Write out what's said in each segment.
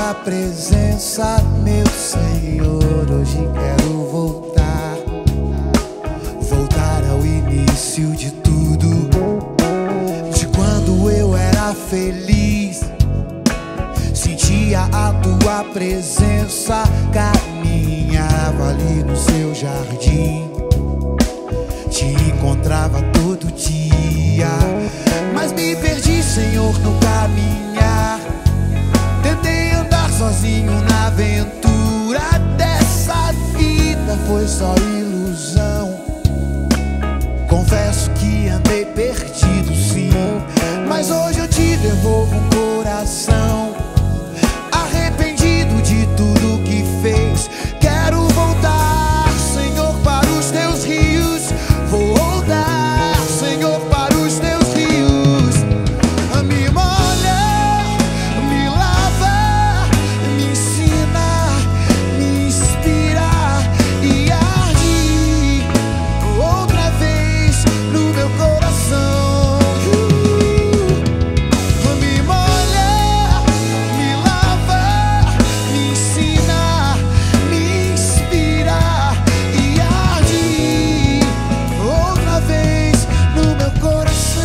tua presença, meu Senhor. Hoje quero voltar ao início de tudo, de quando eu era feliz, sentia a tua presença, caminhava ali no seu jardim, te encontrava todo dia, mas me perdi, Senhor, no caminhar. Tentei andar sozinho na aventura dessa vida, foi só ilusão. Confesso que andei perdido, sim, mas hoje eu te devolvo um coração arrependido de tudo que fez. Quero voltar, Senhor, para os teus rios. Vou voltar, Senhor, para os teus rios. Me molha, me lava, me ensina, me inspira e arde outra vez no meu coração. Me molha, me lava, me ensina, me inspira e arde outra vez no meu coração.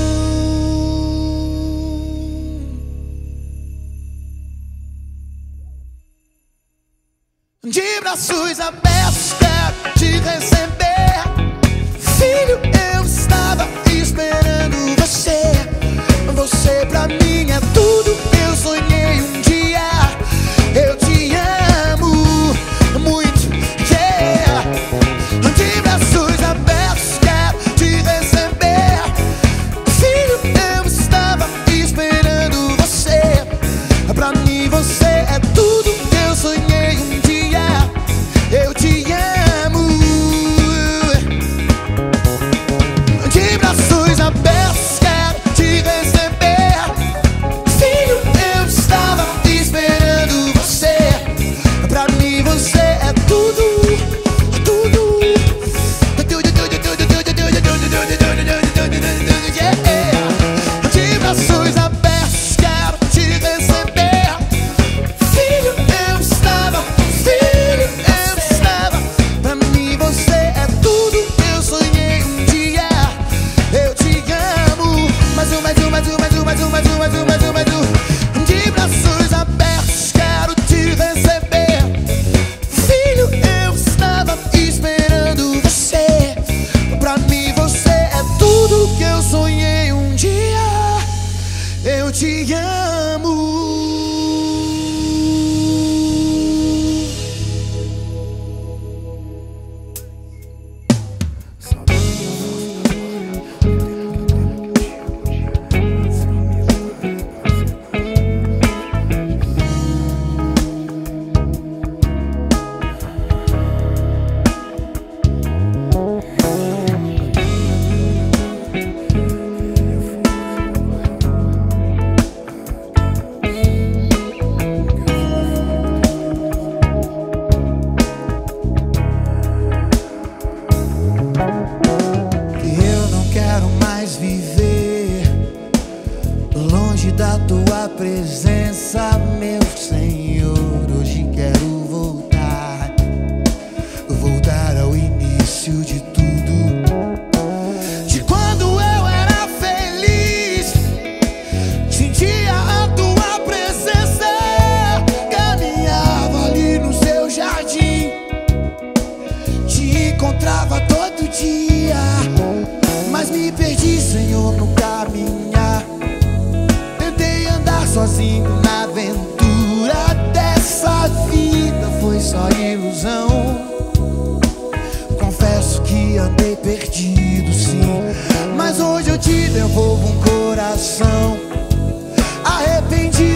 De braços abertos quero te receber, filho. Eu estava esperando você. Você pra mim é tudo que eu sonhei um dia. Eu te amo muito, yeah. De braços abertos quero te receber, filho. Eu estava esperando você. Pra mim você é tudo que eu sonhei um dia. Eu te amo. De braços abertos quero te receber, filho. Eu estava esperando você. Pra mim você é tudo, tudo, yeah. De braços abertos quero te receber, filho. Eu estava, filho. Eu estava. Pra mim você é tudo que eu sonhei um dia. Eu te amo. Mais um, mais um, mais um, mais um, mais um, mais um, mais um, mais um, mais um. De braços abertos quero te receber, filho. Eu estava esperando você. Pra mim você é tudo que eu sonhei um dia. Eu te amo. Eu não quero mais viver longe da tua presença, meu Senhor. Hoje quero voltar ao início de tudo, de quando eu era feliz, sentia a tua presença, caminhava ali no seu jardim, te encontrava todo dia, mas me perdi, Senhor, no caminhar. Tentei andar sozinho na aventura dessa vida, foi só ilusão. Confesso que andei perdido, sim, mas hoje eu te devolvo um coração arrependido